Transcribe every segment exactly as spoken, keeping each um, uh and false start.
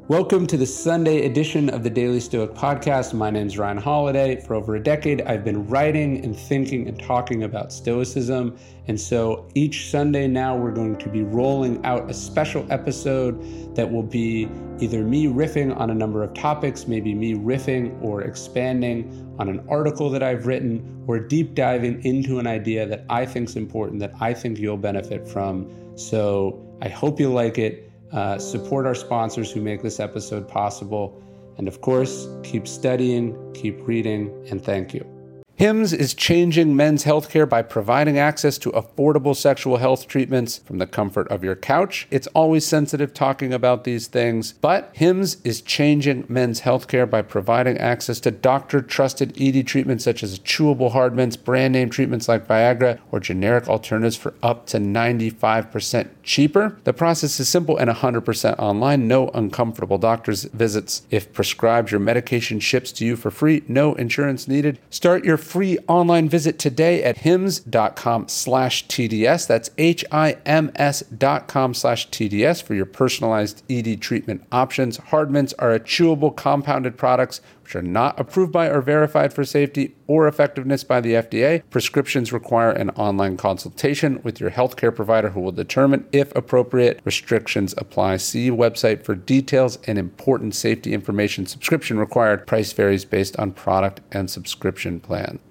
Welcome to the Sunday edition of the Daily Stoic Podcast. My name is Ryan Holiday. For over a decade, I've been writing and thinking and talking about Stoicism. And so each Sunday now, we're going to be rolling out a special episode that will be either me riffing on a number of topics, maybe me riffing or expanding on an article that I've written, or deep diving into an idea that I think is important, that I think you'll benefit from. So I hope you like it. Uh, support our sponsors who make this episode possible. And of course, keep studying, keep reading, and thank you. Hims is changing men's healthcare by providing access to affordable sexual health treatments from the comfort of your couch. It's always sensitive talking about these things, but Hims is changing men's healthcare by providing access to doctor-trusted E D treatments such as chewable hard mints, brand name treatments like Viagra, or generic alternatives for up to ninety-five percent cheaper. The process is simple and one hundred percent online. No uncomfortable doctor's visits. If prescribed, your medication ships to you for free. No insurance needed. Start your free online visit today at hims.com slash TDS. That's H-I-M-S dot com slash TDS for your personalized E D treatment options. Hard mints are a chewable compounded products which are not approved by or verified for safety or effectiveness by the F D A. Prescriptions require an online consultation with your healthcare provider who will determine if appropriate. Restrictions apply. See website for details and important safety information. Subscription required. Price varies based on product and subscription plan.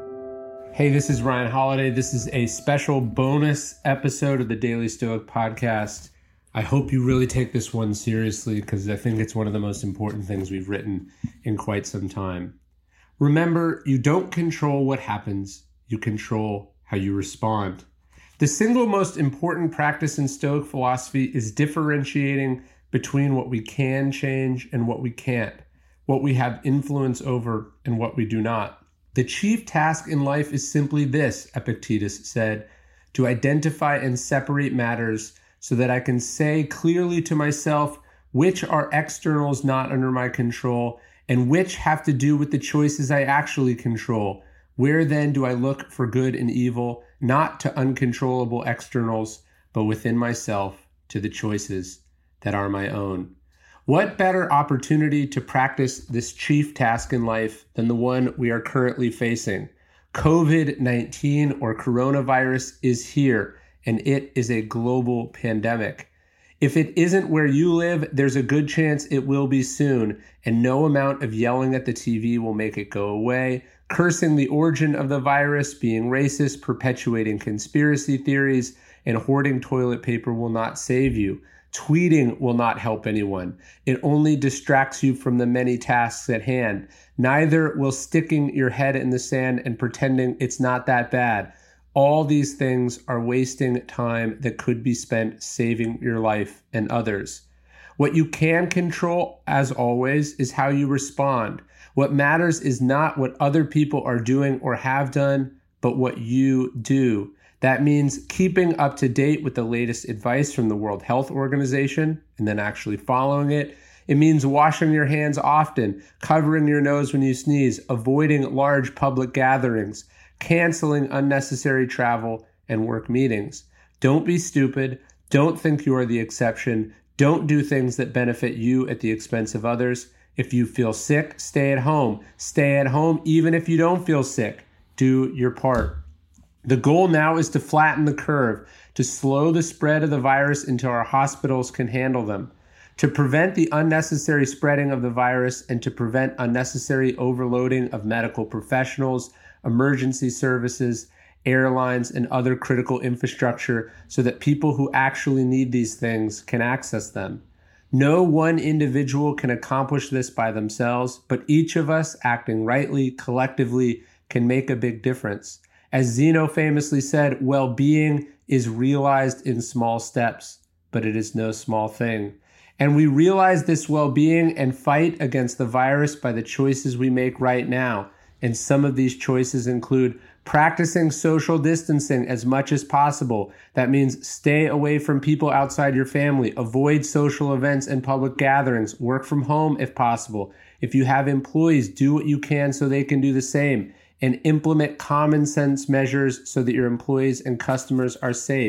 Hey, this is Ryan Holiday. This is a special bonus episode of the Daily Stoic Podcast. I hope you really take this one seriously because I think it's one of the most important things we've written in quite some time. Remember, you don't control what happens, you control how you respond. The single most important practice in Stoic philosophy is differentiating between what we can change and what we can't, what we have influence over and what we do not. The chief task in life is simply this, Epictetus said, to identify and separate matters so that I can say clearly to myself which are externals not under my control and which have to do with the choices I actually control. Where then do I look for good and evil, not to uncontrollable externals, but within myself to the choices that are my own? What better opportunity to practice this chief task in life than the one we are currently facing? covid nineteen or coronavirus is here, and it is a global pandemic. If it isn't where you live, there's a good chance it will be soon, and no amount of yelling at the T V will make it go away. Cursing the origin of the virus, being racist, perpetuating conspiracy theories, and hoarding toilet paper will not save you. Tweeting will not help anyone. It only distracts you from the many tasks at hand. Neither will sticking your head in the sand and pretending it's not that bad. All these things are wasting time that could be spent saving your life and others. What you can control, as always, is how you respond. What matters is not what other people are doing or have done, but what you do. That means keeping up to date with the latest advice from the World Health Organization and then actually following it. It means washing your hands often, covering your nose when you sneeze, avoiding large public gatherings, canceling unnecessary travel and work meetings. Don't be stupid. Don't think you are the exception. Don't do things that benefit you at the expense of others. If you feel sick, stay at home. Stay at home even if you don't feel sick. Do your part. The goal now is to flatten the curve, to slow the spread of the virus until our hospitals can handle them, to prevent the unnecessary spreading of the virus, and to prevent unnecessary overloading of medical professionals, emergency services, airlines, and other critical infrastructure so that people who actually need these things can access them. No one individual can accomplish this by themselves, but each of us acting rightly, collectively, can make a big difference. As Zeno famously said, well-being is realized in small steps, but it is no small thing. And we realize this well-being and fight against the virus by the choices we make right now. And some of these choices include practicing social distancing as much as possible. That means stay away from people outside your family, avoid social events and public gatherings, work from home if possible. If you have employees, do what you can so they can do the same, and implement common sense measures so that your employees and customers are safe.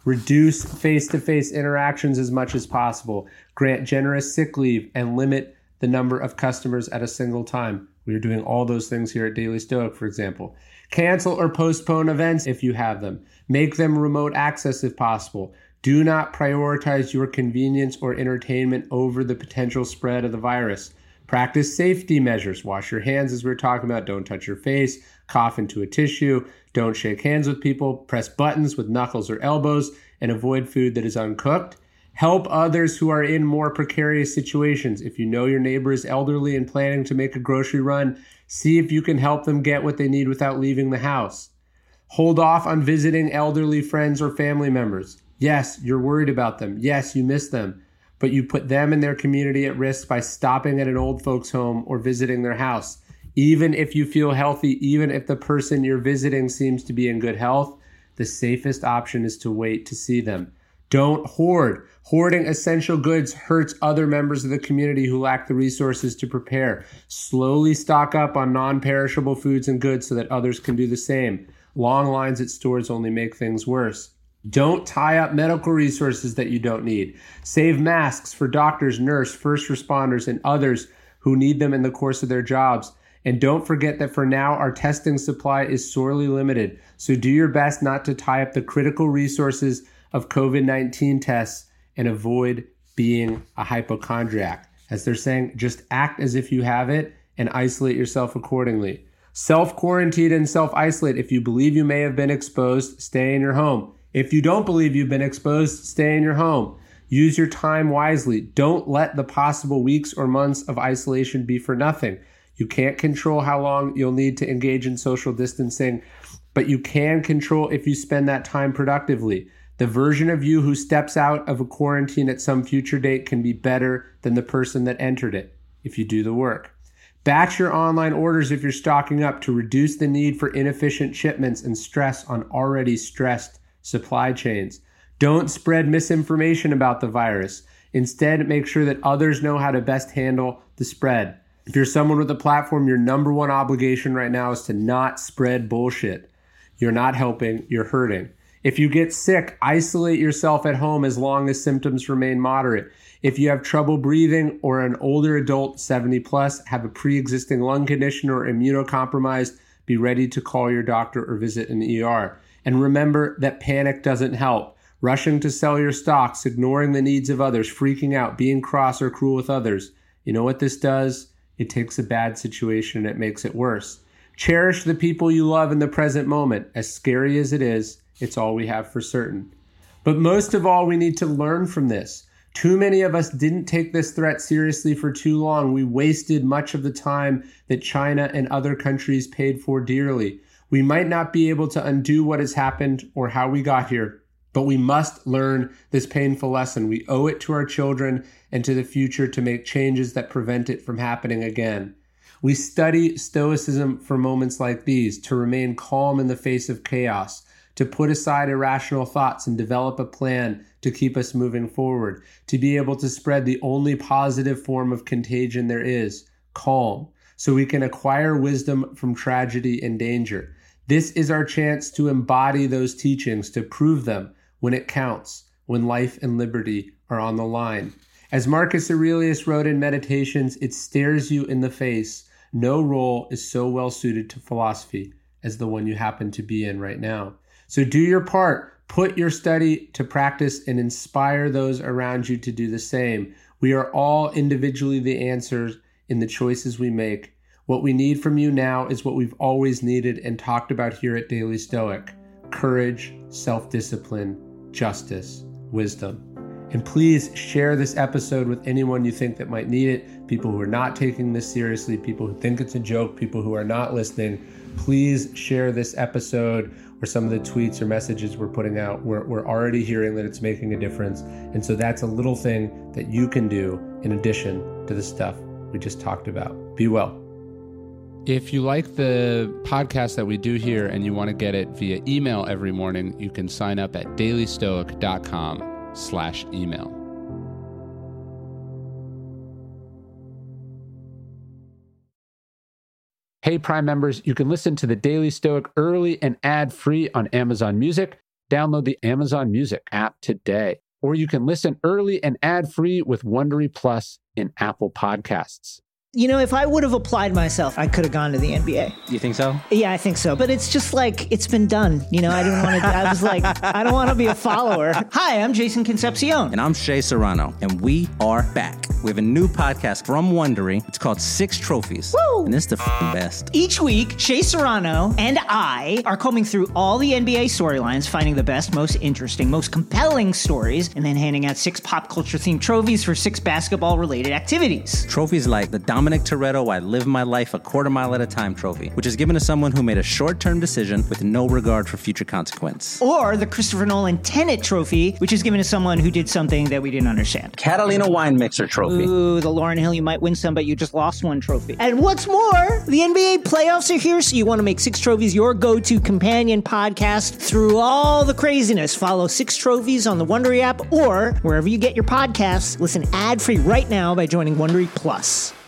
Reduce face-to-face interactions as much as possible. Grant generous sick leave and limit the number of customers at a single time. We are doing all those things here at Daily Stoic, for example. Cancel or postpone events if you have them. Make them remote access if possible. Do not prioritize your convenience or entertainment over the potential spread of the virus. Practice safety measures. Wash your hands, as we were talking about. Don't touch your face. Cough into a tissue. Don't shake hands with people. Press buttons with knuckles or elbows, and avoid food that is uncooked. Help others who are in more precarious situations. If you know your neighbor is elderly and planning to make a grocery run, see if you can help them get what they need without leaving the house. Hold off on visiting elderly friends or family members. Yes, you're worried about them. Yes, you miss them. But you put them and their community at risk by stopping at an old folks' home or visiting their house. Even if you feel healthy, even if the person you're visiting seems to be in good health, the safest option is to wait to see them. Don't hoard. Hoarding essential goods hurts other members of the community who lack the resources to prepare. Slowly stock up on non-perishable foods and goods so that others can do the same. Long lines at stores only make things worse. Don't tie up medical resources that you don't need. Save masks for doctors, nurses, first responders, and others who need them in the course of their jobs. And don't forget that for now, our testing supply is sorely limited. So do your best not to tie up the critical resources of covid nineteen tests and avoid being a hypochondriac. As they're saying, just act as if you have it and isolate yourself accordingly. Self-quarantine and self-isolate. If you believe you may have been exposed, stay in your home. If you don't believe you've been exposed, stay in your home. Use your time wisely. Don't let the possible weeks or months of isolation be for nothing. You can't control how long you'll need to engage in social distancing, but you can control if you spend that time productively. The version of you who steps out of a quarantine at some future date can be better than the person that entered it if you do the work. Batch your online orders if you're stocking up to reduce the need for inefficient shipments and stress on already stressed supply chains. Don't spread misinformation about the virus. Instead, make sure that others know how to best handle the spread. If you're someone with a platform, your number one obligation right now is to not spread bullshit. You're not helping, you're hurting. If you get sick, isolate yourself at home as long as symptoms remain moderate. If you have trouble breathing or an older adult, seventy plus, have a pre-existing lung condition or immunocompromised, be ready to call your doctor or visit an E R. And remember that panic doesn't help. Rushing to sell your stocks, ignoring the needs of others, freaking out, being cross or cruel with others. You know what this does? It takes a bad situation and it makes it worse. Cherish the people you love in the present moment. As scary as it is, it's all we have for certain. But most of all, we need to learn from this. Too many of us didn't take this threat seriously for too long. We wasted much of the time that China and other countries paid for dearly. We might not be able to undo what has happened or how we got here, but we must learn this painful lesson. We owe it to our children and to the future to make changes that prevent it from happening again. We study Stoicism for moments like these, to remain calm in the face of chaos, to put aside irrational thoughts and develop a plan to keep us moving forward, to be able to spread the only positive form of contagion there is, calm, so we can acquire wisdom from tragedy and danger. This is our chance to embody those teachings, to prove them when it counts, when life and liberty are on the line. As Marcus Aurelius wrote in Meditations, it stares you in the face. No role is so well suited to philosophy as the one you happen to be in right now. So do your part, put your study to practice, and inspire those around you to do the same. We are all individually the answers in the choices we make. What we need from you now is what we've always needed and talked about here at Daily Stoic: courage, self-discipline, justice, wisdom. And please share this episode with anyone you think that might need it, people who are not taking this seriously, people who think it's a joke, people who are not listening. Please share this episode or some of the tweets or messages we're putting out. We're, we're already hearing that it's making a difference. And so that's a little thing that you can do in addition to the stuff we just talked about. Be well. If you like the podcast that we do here and you want to get it via email every morning, you can sign up at dailystoic.com slash email. Hey, Prime members, you can listen to the Daily Stoic early and ad-free on Amazon Music. Download the Amazon Music app today, or you can listen early and ad-free with Wondery Plus in Apple Podcasts. You know, if I would have applied myself, I could have gone to the N B A. You think so? Yeah, I think so. But it's just like, it's been done. You know, I didn't want to, I was like, I don't want to be a follower. Hi, I'm Jason Concepcion. And I'm Shea Serrano. And we are back. We have a new podcast from Wondery. It's called Six Trophies. Woo! And it's the f***ing best. Each week, Shea Serrano and I are combing through all the N B A storylines, finding the best, most interesting, most compelling stories, and then handing out six pop culture-themed trophies for six basketball-related activities. Trophies like the Dominic Toretto I Live My Life a Quarter Mile at a Time trophy, which is given to someone who made a short-term decision with no regard for future consequence. Or the Christopher Nolan Tenet trophy, which is given to someone who did something that we didn't understand. Catalina Wine Mixer trophy. Ooh, the Lauryn Hill You Might Win Some, But You Just Lost One trophy. And what's more, the N B A playoffs are here, so you want to make Six Trophies your go-to companion podcast through all the craziness. Follow Six Trophies on the Wondery app or wherever you get your podcasts. Listen ad-free right now by joining Wondery Plus.